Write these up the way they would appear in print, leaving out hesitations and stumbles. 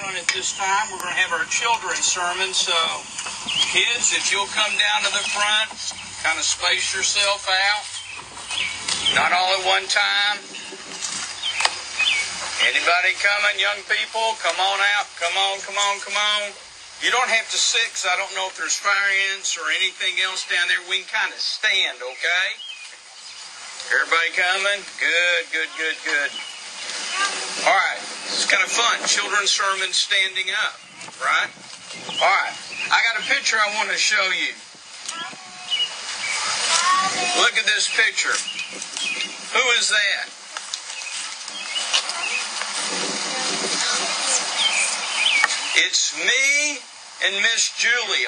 front at this time. We're going to have our children's sermon. So, kids, if you'll come down to the front, kind of space yourself out. Not all at one time. Anybody coming? Young people, come on out. Come on, come on, come on. You don't have to sit, because I don't know if there's fire ants or anything else down there. We can kind of stand, okay? Everybody coming? Good, good, good, good. All right. It's kind of fun. Children's sermon standing up, right? All right. I got a picture I want to show you. Look at this picture. Who is that? It's me and Miss Julie.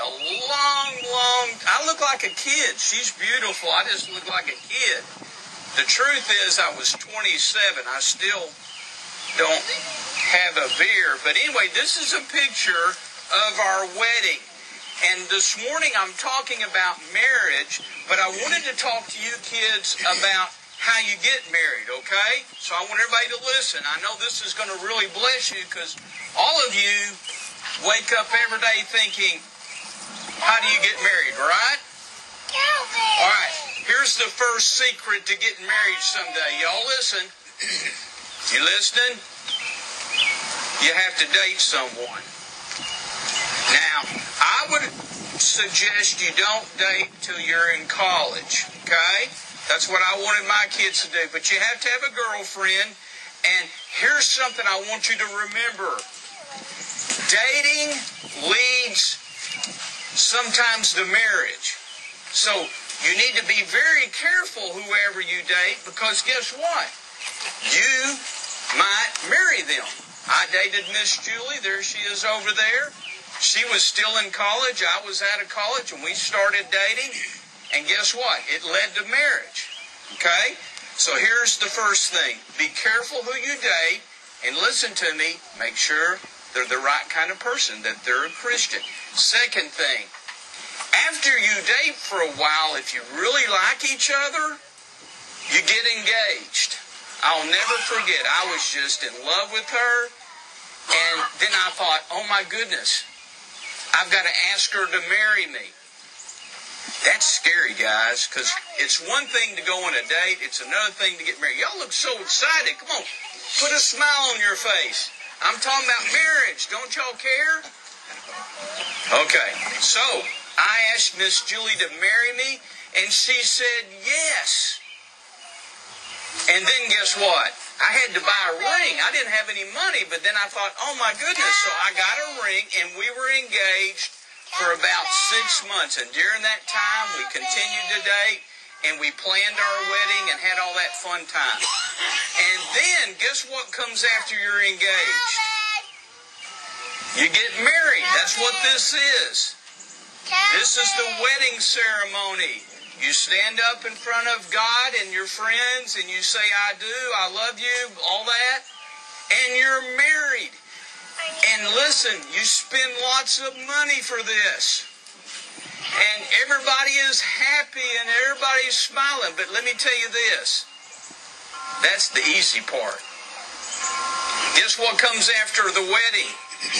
I look like a kid. She's beautiful. I just look like a kid. The truth is I was 27. I still don't have a beard. But anyway, this is a picture of our wedding. And this morning I'm talking about marriage, but I wanted to talk to you kids about how you get married, okay? So I want everybody to listen. I know this is going to really bless you because all of you wake up every day thinking, how do you get married, right? All right, here's the first secret to getting married someday. Y'all listen. You listening? You have to date someone. Now, I would suggest you don't date till you're in college, okay? That's what I wanted my kids to do. But you have to have a girlfriend. And here's something I want you to remember. Dating leads sometimes to marriage. So you need to be very careful whoever you date, because guess what? You might marry them. I dated Miss Julie. There she is over there. She was still in college. I was out of college, and we started dating. And guess what? It led to marriage. Okay? So here's the first thing. Be careful who you date, and listen to me. Make sure they're the right kind of person, that they're a Christian. Second thing, after you date for a while, if you really like each other, you get engaged. I'll never forget, I was just in love with her, and then I thought, oh my goodness, I've got to ask her to marry me. That's scary, guys, because it's one thing to go on a date, it's another thing to get married. Y'all look so excited. Come on, put a smile on your face. I'm talking about marriage. Don't y'all care? Okay, so I asked Miss Julie to marry me, and she said yes. And then guess what? I had to buy a ring. I didn't have any money, but then I thought, oh my goodness. So I got a ring, and we were engaged for about 6 months. And during that time, we continued to date, and we planned our wedding and had all that fun time. And then, guess what comes after you're engaged? You get married. That's what this is. This is the wedding ceremony. You stand up in front of God and your friends, and you say, I do, I love you, all that. And you're married. And listen, you spend lots of money for this. And everybody is happy and everybody's smiling. But let me tell you this. That's the easy part. Guess what comes after the wedding?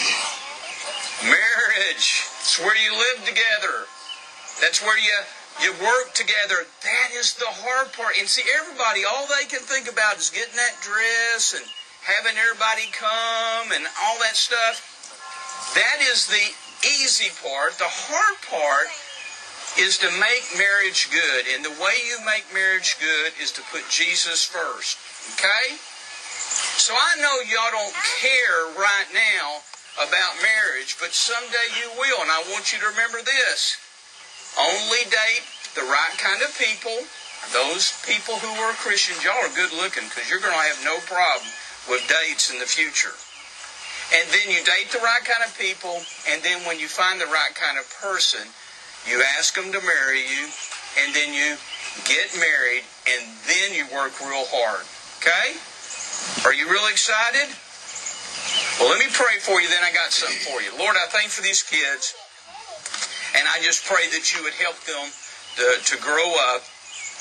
Marriage. It's where you live together. That's where you work together. That is the hard part. And see, everybody, all they can think about is getting that dress and having everybody come and all that stuff. That is the easy part. The hard part is to make marriage good. And the way you make marriage good is to put Jesus first. Okay? So I know y'all don't care right now about marriage, but someday you will. And I want you to remember this. Only date the right kind of people. Those people who are Christians, y'all are good looking, because you're going to have no problem with dates in the future. And then you date the right kind of people, and then when you find the right kind of person, you ask them to marry you, and then you get married, and then you work real hard. Okay? Are you really excited? Well, let me pray for you, then I got something for you. Lord, I thank you for these kids, and I just pray that you would help them to grow up,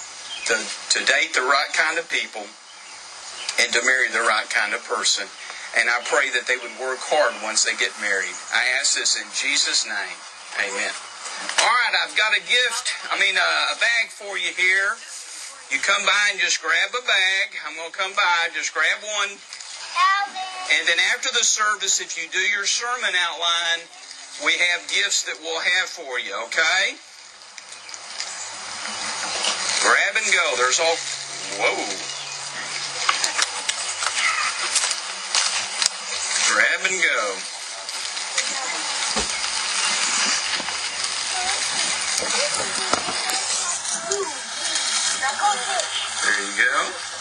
to date the right kind of people, and to marry the right kind of person. And I pray that they would work hard once they get married. I ask this in Jesus' name. Amen. All right, I've got a bag for you here. You come by and just grab a bag. I'm going to come by. Just grab one. And then after the service, if you do your sermon outline, we have gifts that we'll have for you, okay? Grab and go. There's all... Whoa. Grab and go. There you go.